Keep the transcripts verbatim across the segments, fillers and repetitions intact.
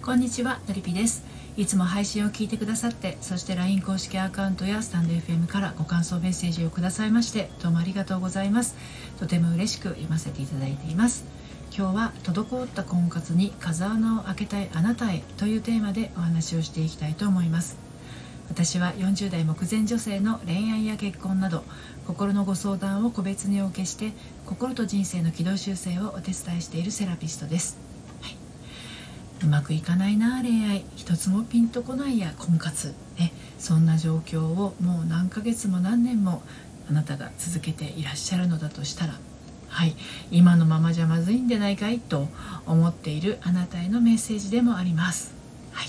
こんにちは、のりぴです。いつも配信を聞いてくださって、そして ライン 公式アカウントやスタンド エフエム からご感想メッセージをくださいまして、どうもありがとうございます。とても嬉しく読ませていただいています。今日は滞った婚活に風穴を開けたいあなたへというテーマでお話をしていきたいと思います。私はよんじゅう代目前女性の恋愛や結婚など心のご相談を個別にお受けして、心と人生の軌道修正をお手伝いしているセラピストです。はい、うまくいかないな恋愛、一つもピンとこないや婚活、ね、そんな状況をもう何ヶ月も何年もあなたが続けていらっしゃるのだとしたら、はい、今のままじゃまずいんでないかいと思っているあなたへのメッセージでもあります。はい、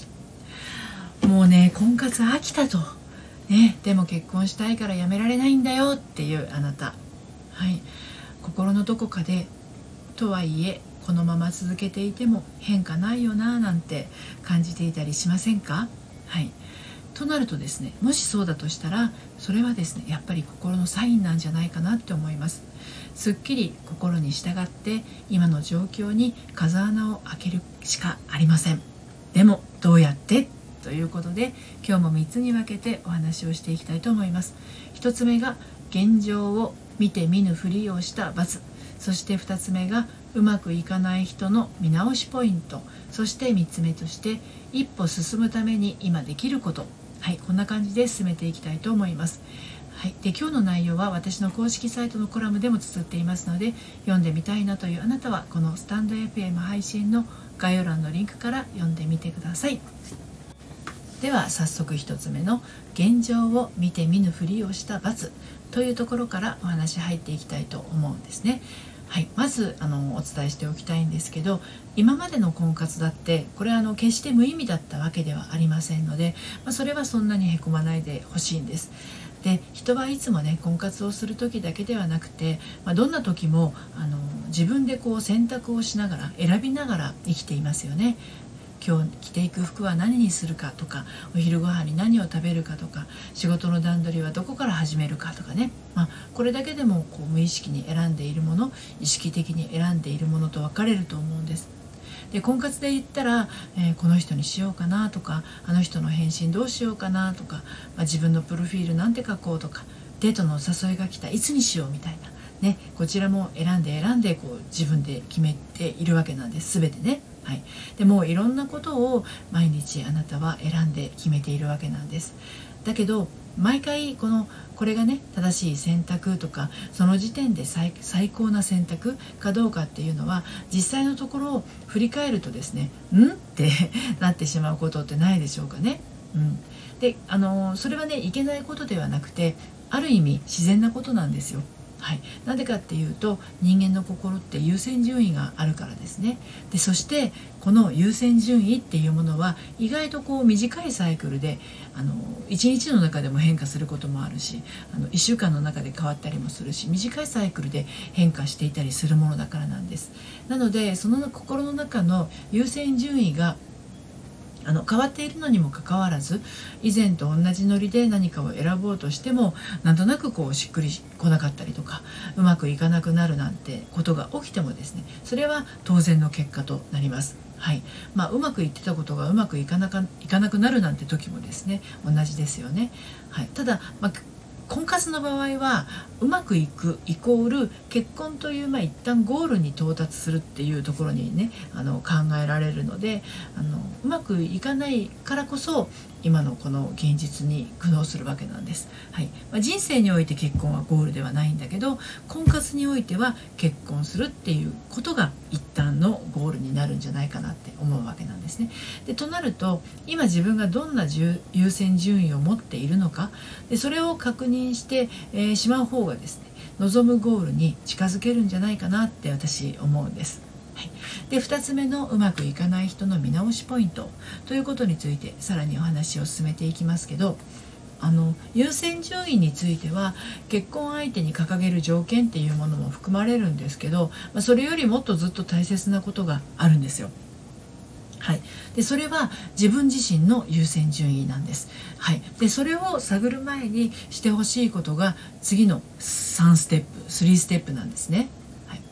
もうね、婚活飽きたと、ね、でも結婚したいからやめられないんだよっていうあなた、はい、心のどこかでとはいえこのまま続けていても変化ないよななんて感じていたりしませんか？はい、となるとですね、もしそうだとしたらそれはですね、やっぱり心のサインなんじゃないかなって思います。すっきり心に従って今の状況に風穴を開けるしかありません。でもどうやってということで、今日もみっつに分けてお話をしていきたいと思います。ひとつめが現状を見て見ぬふりをした×、そしてふたつめがうまくいかない人の見直しポイント、そしてみっつめとして一歩進むために今できること。はい、こんな感じで進めていきたいと思います。はい、で今日の内容は私の公式サイトのコラムでも綴っていますので、読んでみたいなというあなたはこのスタンド エフエム 配信の概要欄のリンクから読んでみてください。では早速ひとつめの現状を見て見ぬふりをした×というところからお話入っていきたいと思うんですね。はい、まずあのお伝えしておきたいんですけど、今までの婚活だってこれはあの決して無意味だったわけではありませんので、まあ、それはそんなにへこまないでほしいんです。で人はいつもね、婚活をする時だけではなくて、まあ、どんな時もあの自分でこう選択をしながら選びながら生きていますよね。今日着ていく服は何にするかとか、お昼ご飯に何を食べるかとか、仕事の段取りはどこから始めるかとかね、まあ、これだけでもこう無意識に選んでいるもの、意識的に選んでいるものと分かれると思うんです。で婚活で言ったら、えー、この人にしようかなとか、あの人の返信どうしようかなとか、まあ、自分のプロフィールなんて書こうとか、デートのお誘いが来た、いつにしようみたいなね、こちらも選んで選んでこう自分で決めているわけなんです、全てね。はい、でもういろんなことを毎日あなたは選んで決めているわけなんです。だけど毎回このこれがね正しい選択とか、その時点で 最, 最高な選択かどうかっていうのは、実際のところを振り返るとですね、んってなってしまうことってないでしょうかね。うん、であのそれはねいけないことではなくて、ある意味自然なことなんですよ。はい、なんでかっていうと、人間の心って優先順位があるからですね。でそしてこの優先順位っていうものは意外とこう短いサイクルで、あのいちにちの中でも変化することもあるし、あのいっしゅうかんの中で変わったりもするし、短いサイクルで変化していたりするものだからなんです。なのでその心の中の優先順位があの変わっているのにもかかわらず、以前と同じノリで何かを選ぼうとしてもなんとなくこうしっくりこなかったりとか、うまくいかなくなるなんてことが起きてもですね、それは当然の結果となります。はいまあ、うまくいってたことがうまくいかなかいかなくなるなんて時もですね、同じですよね。はい、ただ、まあ婚活の場合はうまくいくイコール結婚という、まあ、一旦ゴールに到達するっていうところにね、あの考えられるので、あのうまくいかないからこそ今のこの現実に苦悩するわけなんです。はいまあ、人生において結婚はゴールではないんだけど、婚活においては結婚するっていうことが一旦のゴールになるんじゃないかなって思うわけなんですね。でとなると、今自分がどんな優先順位を持っているのか、でそれを確認して、えー、しまう方がですね、望むゴールに近づけるんじゃないかなって私思うんです。はい、でふたつめのうまくいかない人の見直しポイントということについてさらにお話を進めていきますけど、あの優先順位については結婚相手に掲げる条件っていうものも含まれるんですけど、まあ、それよりもっとずっと大切なことがあるんですよ。はい、でそれは自分自身の優先順位なんです。はい、でそれを探る前にしてほしいことが次のさんステップさんステップなんですね。はい、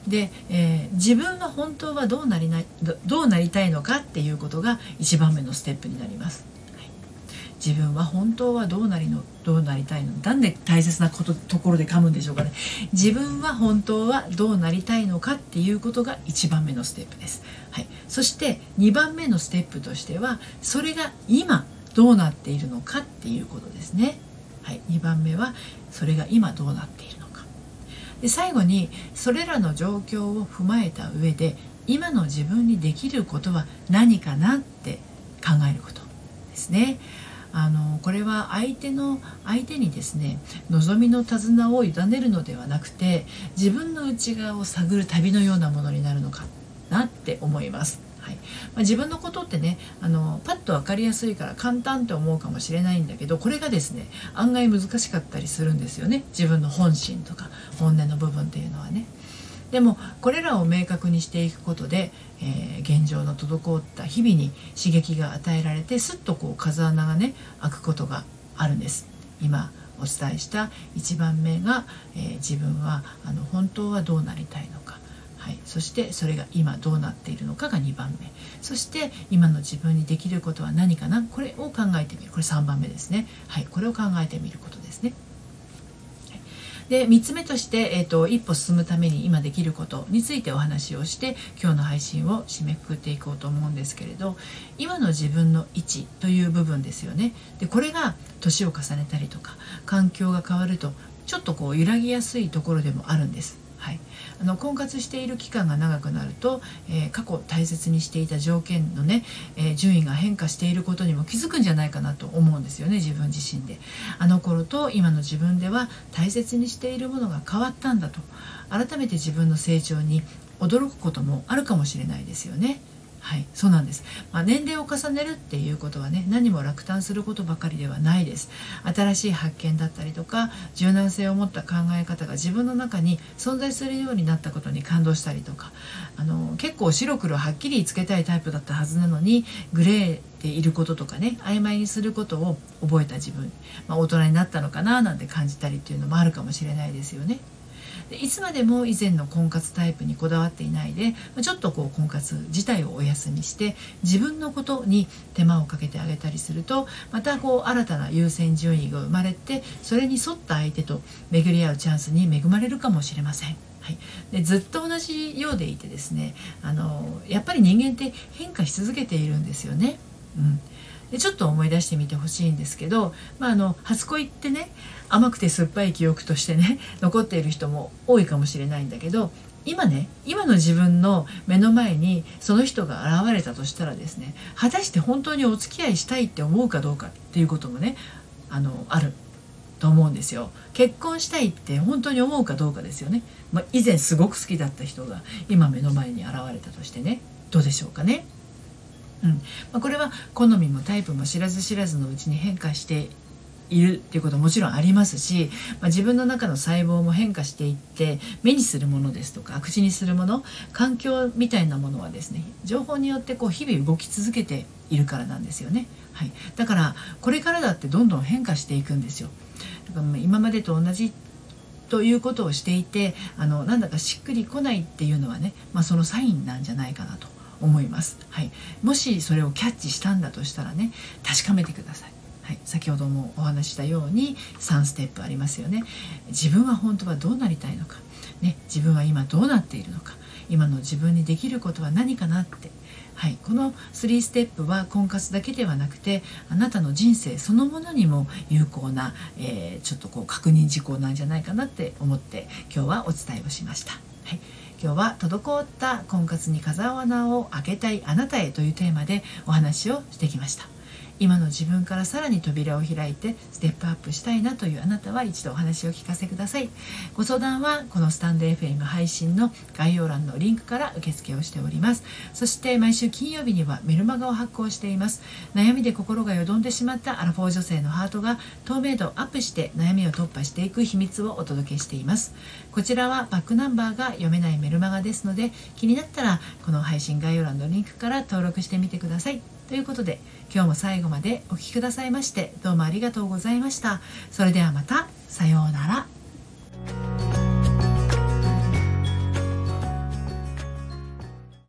で、えー、自分は本当はどうなりないど、どうなりたいのかっていうことがいちばんめのステップになります。はい、自分は本当はどうなりのどうなりたいの、なんで大切なことところで噛むんでしょうかね。自分は本当はどうなりたいのかっていうことがいちばんめのステップです。はい、そしてにばんめのステップとしては、それが今どうなっているのかっていうことですね。はい、にばんめはそれが今どうなっているのか。で、最後にそれらの状況を踏まえた上で、今の自分にできることは何かなって考えることですね。あのこれは相手の相手にですね、望みの手綱を委ねるのではなくて、自分の内側を探る旅のようなものになるのかなって思います。はい、まあ、自分のことってね、あのパッと分かりやすいから簡単って思うかもしれないんだけど、これがですね、案外難しかったりするんですよね。自分の本心とか本音の部分っていうのはね。でもこれらを明確にしていくことで、えー、現状の滞った日々に刺激が与えられて、すっとこう風穴がね開くことがあるんです。今お伝えしたいちばんめが、えー、自分はあの本当はどうなりたいのか、はい、そしてそれが今どうなっているのかがにばんめ、そして今の自分にできることは何かな、これを考えてみる、これさんばんめですね。はい、これを考えてみることですね。で、みっつめとして、えーと、一歩進むために今できることについてお話をして、今日の配信を締めくくっていこうと思うんですけれど、今の自分の位置という部分ですよね。で、これが年を重ねたりとか環境が変わると、ちょっとこう揺らぎやすいところでもあるんです。はい、あの婚活している期間が長くなると、えー、過去大切にしていた条件のね、えー、順位が変化していることにも気づくんじゃないかなと思うんですよね。自分自身で、あの頃と今の自分では大切にしているものが変わったんだと、改めて自分の成長に驚くこともあるかもしれないですよね。はい、そうなんです。まあ、年齢を重ねるっていうことはね、何も落胆することばかりではないです。新しい発見だったりとか、柔軟性を持った考え方が自分の中に存在するようになったことに感動したりとか、あの結構白黒はっきりつけたいタイプだったはずなのに、グレーでいることとかね、曖昧にすることを覚えた自分、まあ、大人になったのかななんて感じたりっていうのもあるかもしれないですよね。で、いつまでも以前の婚活タイプにこだわっていないで、ちょっとこう婚活自体をお休みして自分のことに手間をかけてあげたりすると、またこう新たな優先順位が生まれて、それに沿った相手と巡り合うチャンスに恵まれるかもしれません。はい、でずっと同じようでいてですね、あのやっぱり人間って変化し続けているんですよね。うんでちょっと思い出してみてほしいんですけど、まあ、あの初恋ってね、甘くて酸っぱい記憶としてね残っている人も多いかもしれないんだけど、今ね、今の自分の目の前にその人が現れたとしたらですね、果たして本当にお付き合いしたいって思うかどうかっていうこともね、あのあると思うんですよ。結婚したいって本当に思うかどうかですよね。まあ、以前すごく好きだった人が今目の前に現れたとしてね、どうでしょうかね。うんまあ、これは好みもタイプも知らず知らずのうちに変化しているっていうことももちろんありますし、まあ、自分の中の細胞も変化していって、目にするものですとか口にするもの、環境みたいなものはですね、情報によってこう日々動き続けているからなんですよね。はい、だからこれからだってどんどん変化していくんですよ。だから今までと同じということをしていて、あのなんだかしっくりこないっていうのはね、まあ、そのサインなんじゃないかなと思います。はい、もしそれをキャッチしたんだとしたらね、確かめてください。はい、先ほどもお話したようにさんステップありますよね。自分は本当はどうなりたいのか、ね、自分は今どうなっているのか、今の自分にできることは何かなって、はい、このさんステップは婚活だけではなくて、あなたの人生そのものにも有効な、えー、ちょっとこう確認事項なんじゃないかなって思って今日はお伝えをしました。はい、今日は滞った婚活に風穴を開けたいあなたへというテーマでお話をしてきました。今の自分からさらに扉を開いてステップアップしたいなというあなたは一度お話を聞かせください。ご相談はこのスタンド エフエム 配信の概要欄のリンクから受付をしております。そして毎週金曜日にはメルマガを発行しています。悩みで心がよどんでしまったアラフォー女性のハートが透明度アップして悩みを突破していく秘密をお届けしています。こちらはバックナンバーが読めないメルマガですので、気になったらこの配信概要欄のリンクから登録してみてください。ということで、今日も最後までお聞きくださいましてどうもありがとうございました。それではまた、さようなら。